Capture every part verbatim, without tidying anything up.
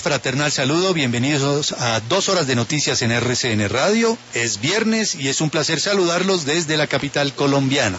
Fraternal saludo, bienvenidos a dos horas de noticias en R C N Radio. Es viernes y es un placer saludarlos desde la capital colombiana.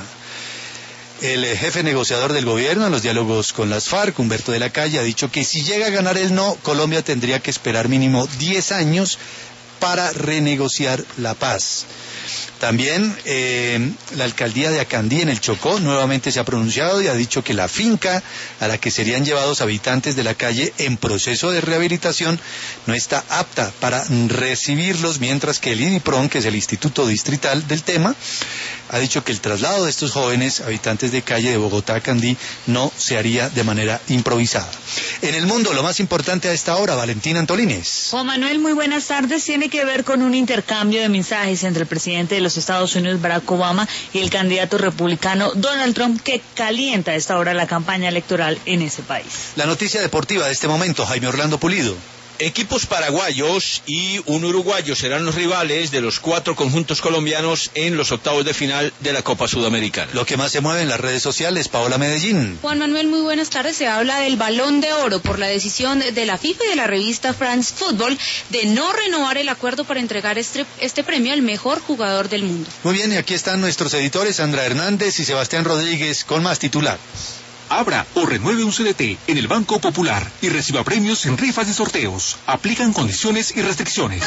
El jefe negociador del gobierno en los diálogos con las FARC, Humberto de la Calle, ha dicho que si llega a ganar el no, Colombia tendría que esperar mínimo diez años para renegociar la paz. También eh, la alcaldía de Acandí en el Chocó nuevamente se ha pronunciado y ha dicho que la finca a la que serían llevados habitantes de la calle en proceso de rehabilitación no está apta para recibirlos, mientras que el INIPRON, que es el Instituto Distrital del tema, ha dicho que el traslado de estos jóvenes habitantes de calle de Bogotá a Acandí no se haría de manera improvisada. En el mundo, lo más importante a esta hora, Valentina Antolínez. Juan Manuel, muy buenas tardes. Tiene que ver con un intercambio de mensajes entre el presidente de los Estados Unidos, Barack Obama, y el candidato republicano Donald Trump, que calienta a esta hora la campaña electoral en ese país. La noticia deportiva de este momento, Jaime Orlando Pulido. Equipos paraguayos y un uruguayo serán los rivales de los cuatro conjuntos colombianos en los octavos de final de la Copa Sudamericana. Lo que más se mueve en las redes sociales, Paola Medellín. Juan Manuel, muy buenas tardes. Se habla del Balón de Oro por la decisión de la FIFA y de la revista France Football de no renovar el acuerdo para entregar este, este premio al mejor jugador del mundo. Muy bien, y aquí están nuestros editores, Sandra Hernández y Sebastián Rodríguez, con más titular. Abra o renueve un C D T en el Banco Popular y reciba premios en rifas y sorteos. Aplican condiciones y restricciones.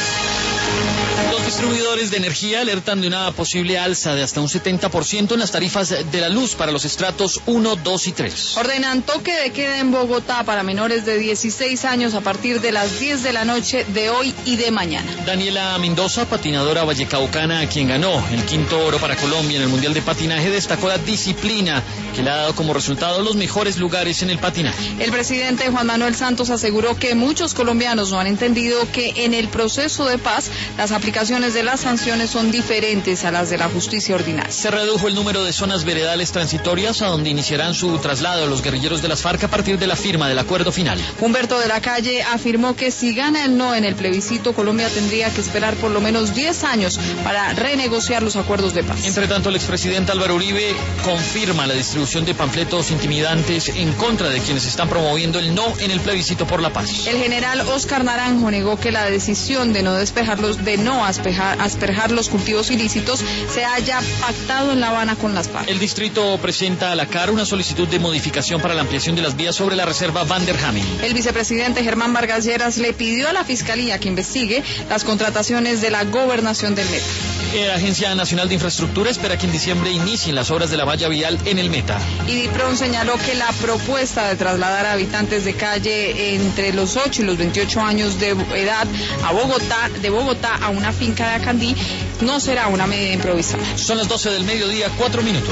Los distribuidores de energía alertan de una posible alza de hasta un setenta por ciento en las tarifas de la luz para los estratos uno, dos y tres. Ordenan toque de queda en Bogotá para menores de dieciséis años a partir de las diez de la noche de hoy y de mañana. Daniela Mendoza, patinadora vallecaucana, quien ganó el quinto oro para Colombia en el Mundial de Patinaje, destacó la disciplina que le ha dado como resultado los mejores lugares en el patinaje. El presidente Juan Manuel Santos aseguró que muchos colombianos no han entendido que en el proceso de paz las aplicaciones de las sanciones son diferentes a las de la justicia ordinaria. Se redujo el número de zonas veredales transitorias a donde iniciarán su traslado los guerrilleros de las FARC a partir de la firma del acuerdo final. Humberto de la Calle afirmó que si gana el no en el plebiscito, Colombia tendría que esperar por lo menos diez años para renegociar los acuerdos de paz. Entre tanto, el expresidente Álvaro Uribe confirma la distribución de panfletos intimidantes en contra de quienes están promoviendo el no en el plebiscito por la paz. El general Oscar Naranjo negó que la decisión de no despejarlos, de no aspejar, asperjar los cultivos ilícitos se haya pactado en La Habana con las FARC. El distrito presenta a la C A R una solicitud de modificación para la ampliación de las vías sobre la reserva Van der Hamen. El vicepresidente Germán Vargas Lleras le pidió a la Fiscalía que investigue las contrataciones de la gobernación del Meta. La Agencia Nacional de Infraestructura espera que en diciembre inicien las obras de la valla vial en el Meta. IDIPRON señaló que la propuesta de trasladar a habitantes de calle entre los ocho y los veintiocho años de edad a Bogotá, de Bogotá a una finca de Acandí, no será una medida improvisada. Son las doce del mediodía, cuatro minutos.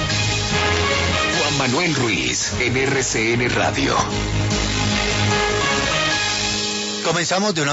Juan Manuel Ruiz, en R C N Radio. Comenzamos de una